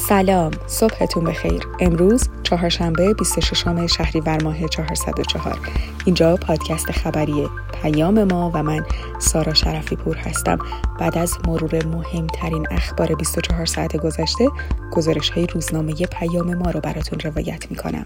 سلام، صبحتون بخیر. امروز چهارشنبه 26 شهریور ماه 404. اینجا پادکست خبری پیام ما و من سارا شرفی پور هستم. بعد از مرور مهمترین اخبار 24 ساعت گذشته، گزارش‌های روزنامه پیام ما رو براتون روایت می‌کنم.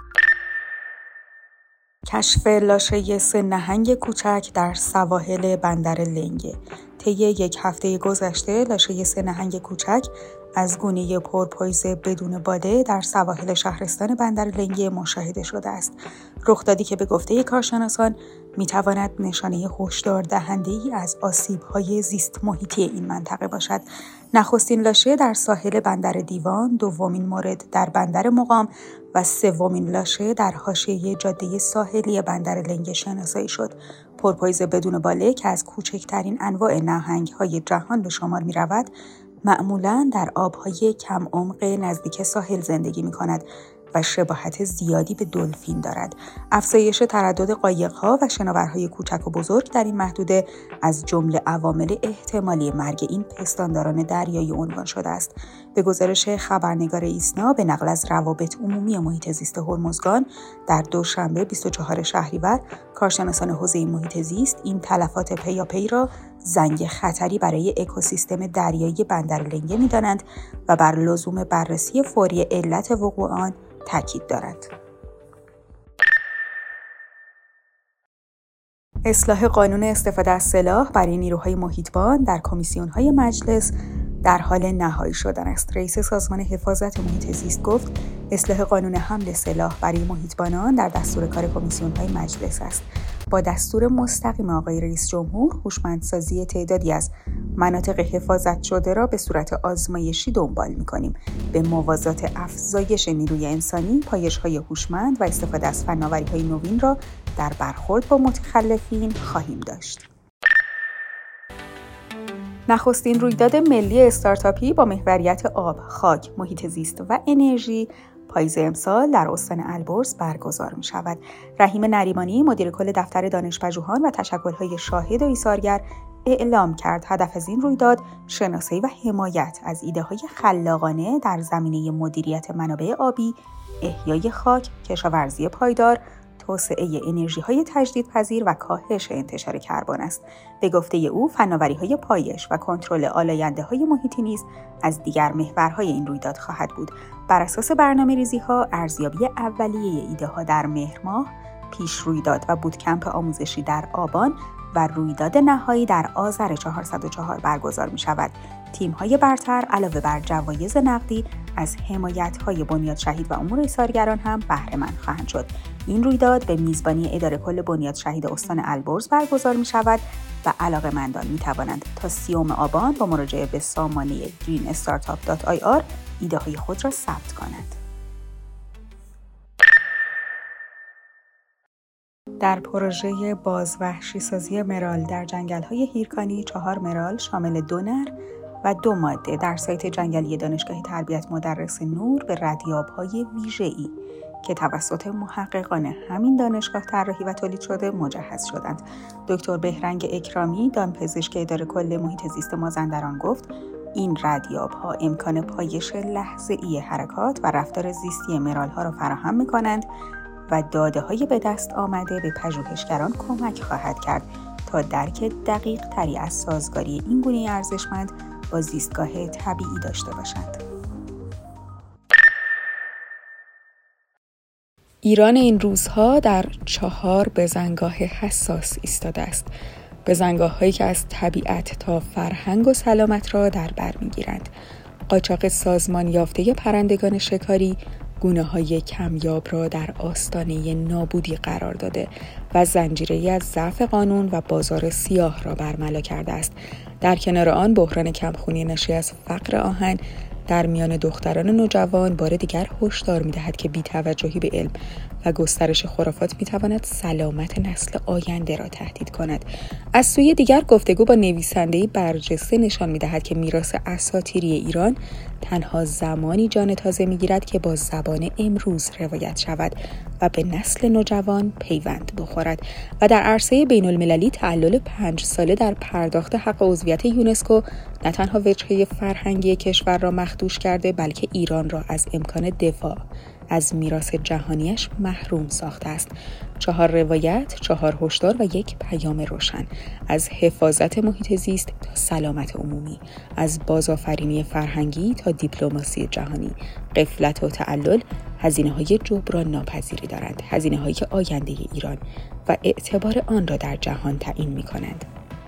کشف لاشه 3 نهنگ کوچک در سواحل بندر لنگه. طی یک هفته گذشته لاشه 3 نهنگ کوچک از گونه پورپویز بدون باده در سواحل شهرستان بندر لنگه مشاهده شده است. رخدادی که به گفته کارشناسان میتواند نشانه هشدار دهنده‌ای از آسیب‌های زیست محیطی این منطقه باشد. نخستین لاشه در ساحل بندر دیوان، دومین مورد در بندر مقام و سومین لاشه در حاشیه جاده ساحلی بندر لنگه شناسایی شد. پورپویز بدون باله که از کوچکترین انواع نهنگ‌های جهان به شمار می‌رود، معمولاً در آب‌های کم عمق نزدیک ساحل زندگی می‌کند و شباهت زیادی به دلفین دارد. افزایش تردد قایق‌ها و شناورهای کوچک و بزرگ در این محدوده از جمله عوامل احتمالی مرگ این پستانداران دریایی عنوان شده است. به گزارش خبرنگار ایسنا به نقل از روابط عمومی محیط زیست هرمزگان، در دوشنبه 24 شهریور کارشناسان حوزه محیط زیست این تلفات پیاپی را زنگ خطری برای اکوسیستم دریایی بندر لنگه می‌دانند و بر لزوم بررسی فوری علت وقوع آن تاکید دارند. اصلاح قانون استفاده از سلاح برای نیروهای محیطبان در کمیسیون‌های مجلس در حال نهایی شدن است. رئیس سازمان حفاظت محیط زیست گفت اصلاح قانون حمل سلاح برای محیطبانان در دستور کار کمیسیون‌های مجلس است. با دستور مستقیم آقای رئیس جمهور، هوشمندسازی تعدادی از مناطق حفاظت شده را به صورت آزمایشی دنبال می‌کنیم. به موازات افزایش نیروی انسانی، پایش‌های هوشمند و استفاده از فناوری‌های نوین را در برخورد با متخلفین خواهیم داشت. نخستین رویداد ملی استارتاپی با محوریت آب، خاک، محیط زیست و انرژی پاییز امسال در استان البرز برگزار می شود. رحیم نریمانی، مدیر کل دفتر دانش‌پژوهان و تشکل‌های شاهد و ایثارگر، اعلام کرد هدف از این رویداد شناسایی و حمایت از ایده‌های خلاقانه در زمینه مدیریت منابع آبی، احیای خاک، کشاورزی پایدار، توسعه انرژی‌های تجدیدپذیر و کاهش انتشار کربن است. به گفته او، فناوری‌های پایش و کنترل آلاینده‌های محیطی نیز از دیگر محورهای این رویداد خواهد بود. بر اساس برنامه‌ریزی‌ها، ارزیابی اولیه ایده‌ها در مهر ماه، پیش رویداد و بوتکمپ آموزشی در آبان و رویداد نهایی در آذر 404 برگزار می‌شود. تیم‌های برتر علاوه بر جوایز نقدی از حمایت‌های بنیاد شهید و امور ایثارگران هم بهره‌مند خواهند شد. این رویداد به میزبانی اداره کل بنیاد شهید استان البرز برگزار می‌شود و علاقه‌مندان می‌توانند تا 30 آبان با مراجعه به سامانه greenstartup.ir ایده‌های خود را ثبت کنند. در پروژه بازوحشی‌سازی مرال در جنگل‌های هیرکانی 4 مرال شامل 2 نر و 2 ماده در سایت جنگلی دانشگاه تربیت مدرس نور به ردیاب‌های ویژه‌ای که توسط محققان همین دانشگاه طراحی و تولید شده مجهز شدند. دکتر بهرنگ اکرامی، دامپزشک اداره کل محیط زیست مازندران گفت این ردیاب‌ها امکان پایش لحظه‌ای حرکات و رفتار زیستی مرال‌ها را فراهم می‌کنند و داده‌های به دست آمده به پژوهشگران کمک خواهد کرد تا درک دقیق تری از سازگاری این گونه ارزشمند با زیستگاه طبیعی داشته باشند. ایران این روزها در 4 بزنگاه حساس ایستاده است. بزنگاه‌هایی که از طبیعت تا فرهنگ و سلامت را در بر می‌گیرند. قاچاق سازمان یافته پرندگان شکاری گونه‌های کمیاب را در آستانه نابودی قرار داده و زنجیره‌ای از ضعف قانون و بازار سیاه را برملا کرده است. در کنار آن بحران کمخونی ناشی از فقر آهن در میان دختران نوجوان بار دیگر هشدار می‌دهد که بی‌توجهی به علم و گسترش خرافات می‌تواند سلامت نسل آینده را تهدید کند. از سوی دیگر گفتگو با نویسنده‌ای برجسته نشان می‌دهد که میراث اساطیری ایران تنها زمانی جان تازه می‌گیرد که با زبان امروز روایت شود. و به نسل نوجوان پیوند بخورد و در عرصه بین المللی تعلل 5 ساله در پرداخت حق عضویت یونسکو نه تنها وجهه فرهنگی کشور را مخدوش کرده، بلکه ایران را از امکان دفاع از میراث جهانیش محروم ساخته است. 4 روایت، 4 هشدار و 1 پیام روشن، از حفاظت محیط زیست تا سلامت عمومی، از بازآفرینی فرهنگی تا دیپلماسی جهانی. غفلت و تعلل هزینه‌های جبران ناپذیری دارند، هزینه‌های آینده ایران و اعتبار آن را در جهان تعیین می‌کنند.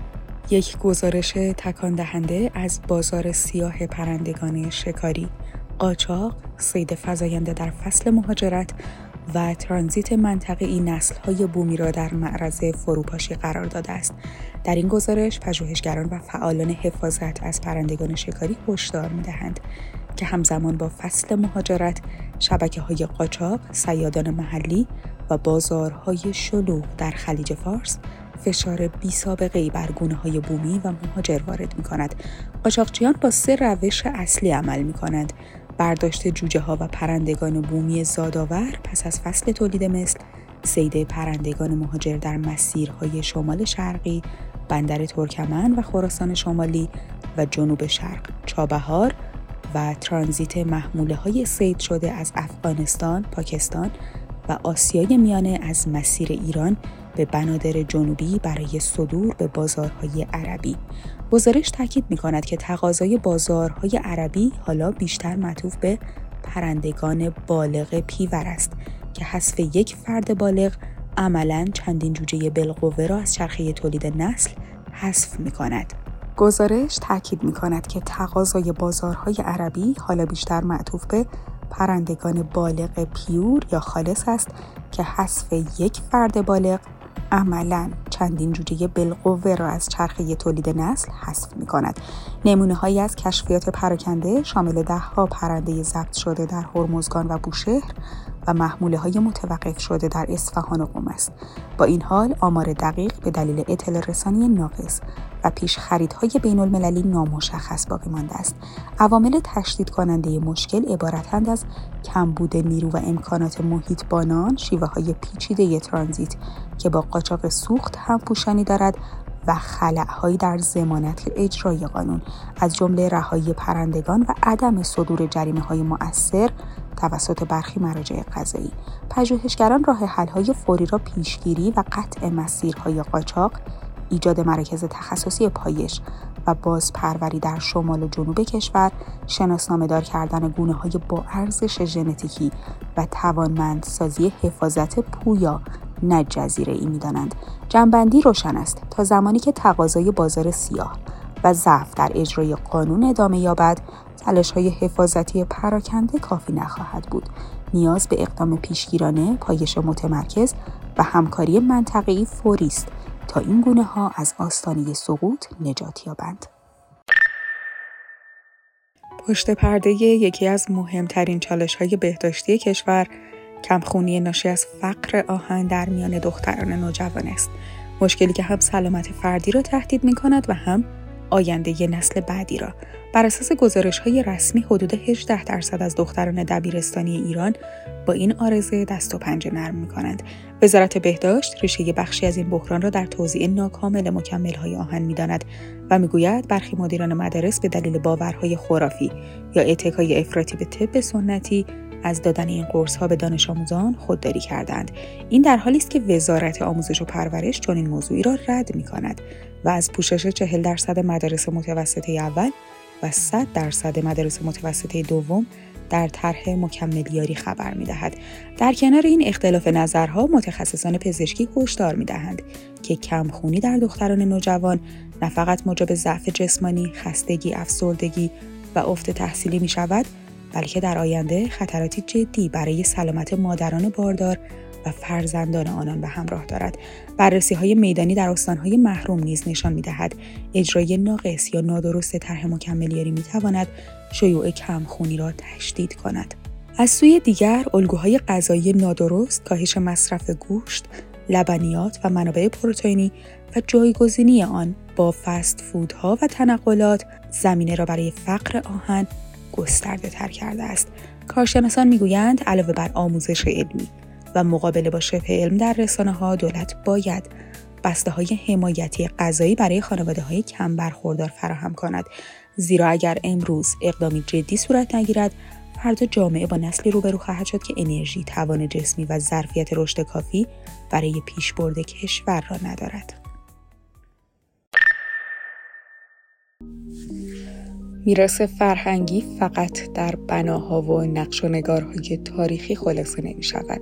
یک گزارش تکان دهنده از بازار سیاه پرندگان شکاری، قاچاق، صید فزاینده در فصل مهاجرت و ترانزیت منطقه‌ای نسل‌های بومی را در معرض فروپاشی قرار داده است. در این گزارش پژوهشگران و فعالان حفاظت از پرندگان شکاری هشدار می‌دهند که همزمان با فصل مهاجرت، شبکه‌های قاچاق، صیادان محلی و بازارهای شلوغ در خلیج فارس فشار بی‌سابقه‌ای بر گونه‌های بومی و مهاجر وارد می‌کند. قاچاقچیان با 3 روش اصلی عمل می‌کنند: برداشت جوجه‌ها و پرندگان بومی زادآور پس از فصل تولید مثل، صید پرندگان مهاجر در مسیرهای شمال شرقی، بندر ترکمن و خراسان شمالی و جنوب شرق، چابهار و ترانزیت محموله‌های صید شده از افغانستان، پاکستان و آسیای میانه از مسیر ایران به بنادر جنوبی برای صدور به بازارهای عربی. گزارش تاکید می‌کند که تقاضای بازارهای عربی حالا بیشتر معطوف به پرندگان بالغ پیور است که حذف 1 فرد بالغ عملاً چندین جوجه بالقوه را از چرخه تولید نسل حذف می‌کند. گزارش تاکید می‌کند که تقاضای بازارهای عربی حالا بیشتر معطوف به پرندگان بالغ پیور یا خالص است که حذف 1 فرد بالغ عملاً چندین جوجه بالقوه را از چرخه تولید نسل حذف می‌کند. نمونه‌هایی از کشفیات پراکنده شامل 10 پرنده ضبط شده در هرمزگان و بوشهر و محموله‌های متوقف شده در اصفهان و قم است. با این حال آمار دقیق به دلیل اطلاع رسانی ناقص و پیش خریدهای بین المللی نامشخص باقی مانده است. عوامل تشدید کننده مشکل عبارتند از کمبود نیرو و امکانات محیطبانان، شیوه‌های پیچیده ترانزیت که با قاچاق سوخت همپوشانی دارد و خلأ‌هایی در ضمانت اجرای قانون، از جمله رهایی پرندگان و عدم صدور جریمه‌های مؤثر توسط برخی مراجع قضایی. پژوهشگران راه حل‌های فوری را پیشگیری و قطع مسیرهای قاچاق، ایجاد مراکز تخصصی پایش و بازپروری در شمال و جنوب کشور، شناسنامه‌دار کردن گونه‌های با ارزش ژنتیکی و توانمندسازی حفاظت پویا نه جزیره‌ای می‌دانند. جنبندی روشن است: تا زمانی که تقاضای بازار سیاه و ضعف در اجرای قانون ادامه یابد، تلاش‌های حفاظتی پراکنده کافی نخواهد بود. نیاز به اقدام پیشگیرانه، پایش متمرکز و همکاری منطقه‌ای فوری است تا این گونه‌ها از آستانه سقوط نجات یابند. پشت پرده یکی از مهمترین چالش‌های بهداشتی کشور، کمخونی ناشی از فقر آهن در میان دختران نوجوان است. مشکلی که هم سلامت فردی را تهدید می‌کند و هم آینده نسل بعدی را. بر اساس گزارش‌های رسمی حدود 18% از دختران دبیرستانی ایران با این عارضه دست و پنجه نرم می‌کنند. وزارت بهداشت ریشه بخشی از این بحران را در توزیع ناکامل مکمل‌های آهن می‌داند و می‌گوید برخی مدیران مدارس به دلیل باورهای خرافی یا اتکای افراطی به طب سنتی از دادن این قرص‌ها به دانش آموزان خودداری کردند. این در حالی است که وزارت آموزش و پرورش چنین موضوعی را رد می‌کند و از پوشش 40% مدارس متوسطه اول و 100% مدارس متوسطه دوم در طرح مکملیاری خبر می‌دهد. در کنار این اختلاف نظرها، متخصصان پزشکی هشدار می‌دهند که کمخونی در دختران نوجوان نه فقط موجب ضعف جسمانی، خستگی، افسردگی و افت تحصیلی می‌شود، بلکه در آینده خطراتی جدی برای سلامت مادران باردار و فرزندان آنان به همراه دارد. بررسی‌های میدانی در استان‌های محروم نیز نشان می‌دهد اجرای ناقص یا نادرست طرح مکملیاری می‌تواند شیوع کمخونی را تشدید کند. از سوی دیگر، الگوهای غذایی نادرست، کاهش مصرف گوشت، لبنیات و منابع پروتئینی و جایگزینی آن با فست فودها و تنقلات زمینه را برای فقر آهن گسترده تر کرده است. کارشناسان میگویند علاوه بر آموزش علمی، و مقابله با شبه علم در رسانه‌ها دولت باید بسته‌های حمایتی غذایی برای خانواده‌های کم برخوردار فراهم کند، زیرا اگر امروز اقدامی جدی صورت نگیرد، فردا جامعه با نسلی روبرو خواهد شد که انرژی، توان جسمی و ظرفیت رشد کافی برای پیشبرد کشور را ندارد. میراث فرهنگی فقط در بناها و نقش و نگارهای تاریخی خلاصه نمی شود.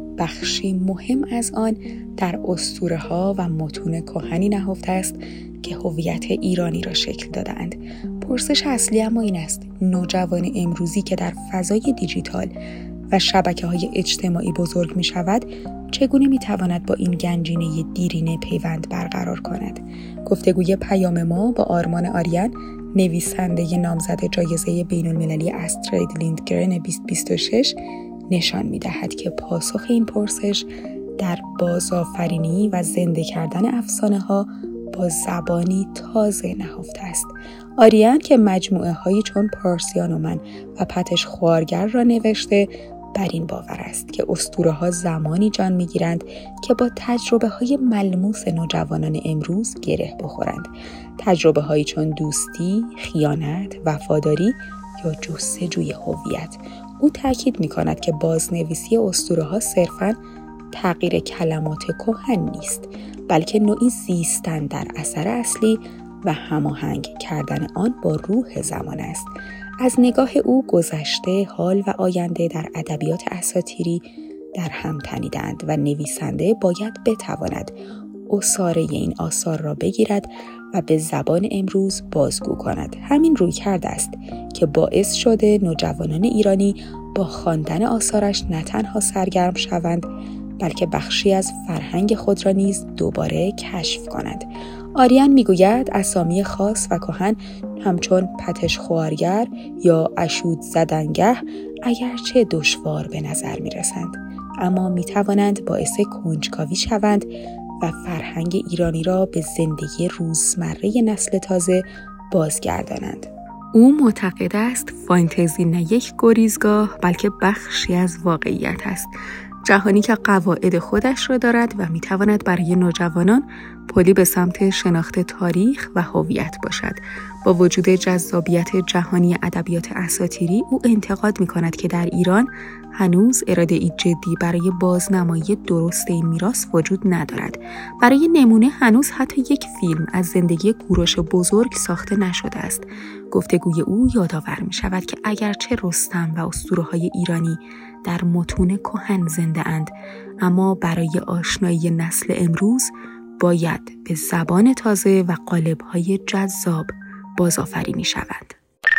بخشی مهم از آن در اسطوره‌ها و متون کهنی نهفته است که هویت ایرانی را شکل داده‌اند. پرسش اصلی اما این است: نوجوان امروزی که در فضای دیجیتال و شبکه‌های اجتماعی بزرگ می‌شود، چگونه می‌تواند با این گنجینه دیرینه پیوند برقرار کند؟ گفتگوی پیام ما با آرمان آریان، نویسنده نامزد جایزه بین‌المللی استرید لیندگرن 2026، نشان می‌دهد که پاسخ این پرسش در بازآفرینی و زنده کردن افسانه‌ها با زبانی تازه نهفته است. آریان که مجموعه‌هایی چون پارسیان و من و پتش خوارگر را نوشته، بر این باور است که اسطوره‌ها زمانی جان می‌گیرند که با تجربه‌های ملموس نوجوانان امروز گره بخورند. تجربه‌هایی چون دوستی، خیانت، وفاداری یا جستجوی هویت. او تاکید می‌کند که بازنویسی اسطوره‌ها صرفاً تغییر کلمات کهن نیست، بلکه نوعی زیستن در اثر اصلی و هماهنگ کردن آن با روح زمان است. از نگاه او گذشته، حال و آینده در ادبیات اساطیری در هم تنیدند و نویسنده باید بتواند عصاره این آثار را بگیرد و به زبان امروز بازگو کند. همین رویکرد است که باعث شده نوجوانان ایرانی با خواندن آثارش نه تنها سرگرم شوند، بلکه بخشی از فرهنگ خود را نیز دوباره کشف کنند. آریان میگوید اسامی خاص و کهن همچون پتش خوارگر یا اشود زدنگه اگرچه دشوار به نظر میرسند، اما میتوانند باعث کنجکاوی شوند و فرهنگ ایرانی را به زندگی روزمره نسل تازه بازگردانند. او معتقد است فانتزی نه یک گریزگاه بلکه بخشی از واقعیت است، جهانی که قواعد خودش را دارد و میتواند برای نوجوانان پلی به سمت شناخت تاریخ و هویت باشد. با وجود جذابیت جهانی ادبیات اساطیری، او انتقاد میکند که در ایران هنوز اراده‌ای جدی برای بازنمایی درست این میراث وجود ندارد. برای نمونه هنوز حتی یک فیلم از زندگی کوروش بزرگ ساخته نشده است. گفتگوی او یادآور می‌شود که اگرچه رستم و اسطوره‌های ایرانی در متون کهن زنده اند، اما برای آشنایی نسل امروز باید به زبان تازه و قالب‌های جذاب بازآفرینی شوند.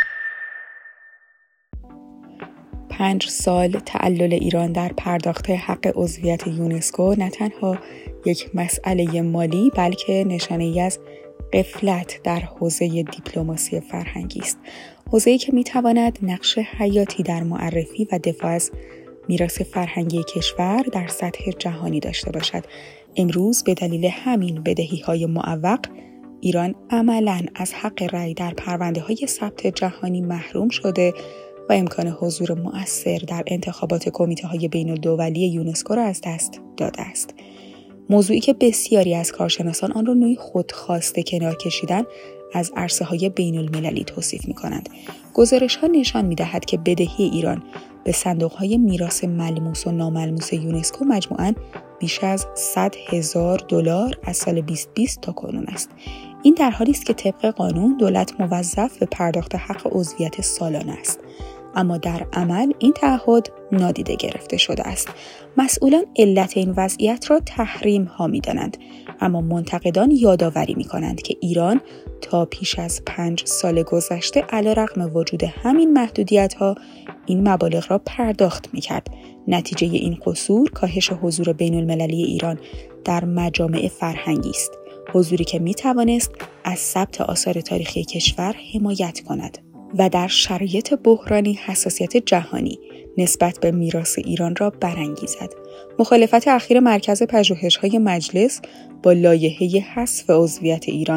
5 سال تعلل ایران در پرداخت حق عضویت یونسکو نه تنها یک مسئله مالی بلکه نشانه‌ای از غفلت در حوزه دیپلماسی فرهنگی است. حوزه‌ای که می‌تواند نقش حیاتی در معرفی و دفاع از میراث فرهنگی کشور در سطح جهانی داشته باشد. امروز به دلیل همین بدهی‌های معوق، ایران عملاً از حق رأی در پرونده‌های ثبت جهانی محروم شده و امکان حضور مؤثر در انتخابات کمیته‌های بین‌الدولی یونسکو را از دست داده است. موضوعی که بسیاری از کارشناسان آن را نوعی خودخواسته کنار کشیدن از عرصه‌های بین‌المللی توصیف می‌کنند. گزارش‌ها نشان می‌دهد که بدهی ایران به صندوق‌های میراث ملموس و ناملموس یونسکو مجموعاً بیش از $100,000 از سال 2020 تا کنون است. این در حالی است که طبق قانون دولت موظف به پرداخت حق عضویت سالانه است، اما در عمل این تعهد نادیده گرفته شده است. مسئولان علت این وضعیت را تحریم ها می‌دانند، اما منتقدان یادآوری می‌کنند که ایران تا پیش از 5 سال گذشته علیرغم وجود همین محدودیت‌ها این مبالغ را پرداخت می‌کرد. نتیجه این قصور کاهش حضور بین‌المللی ایران در مجامع فرهنگی است، حضوری که می‌توانست از ثبت آثار تاریخی کشور حمایت کند و در شرایط بحرانی حساسیت جهانی نسبت به میراث ایران را برانگیزد. مخالفت اخیر مرکز پژوهش‌های مجلس با لایحه حذف عضویت ایران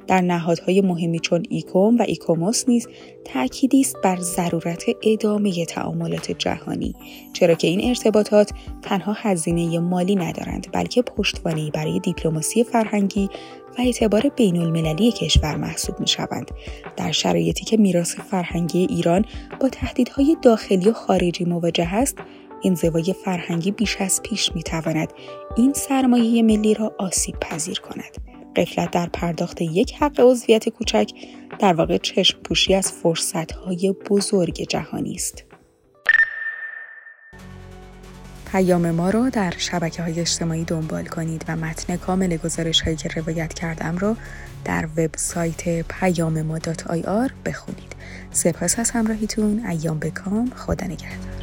در نهادهای مهمی چون ایکوم و ایکوموس نیز تأکیدی است بر ضرورت ادامه تعاملات جهانی، چرا که این ارتباطات تنها هزینه مالی ندارند بلکه پشتوانه‌ای برای دیپلماسی فرهنگی و اعتبار بین‌المللی کشور محسوب می‌شوند. در شرایطی که میراث فرهنگی ایران با تهدیدهای داخلی و خارجی مواجه است، انزوای فرهنگی بیش از پیش می‌تواند این سرمایه ملی را آسیب پذیر کند. غفلت در پرداخت یک حق عضویت کوچک در واقع چشم پوشی از فرصت‌های بزرگ جهانی است. پیام ما رو در شبکه‌های اجتماعی دنبال کنید و متن کامل گزارش‌هایی که روایت کردم رو در وبسایت پیام‌ما.ir بخونید. سپاس از همراهیتون. ایام بکام. خدا نگهدار.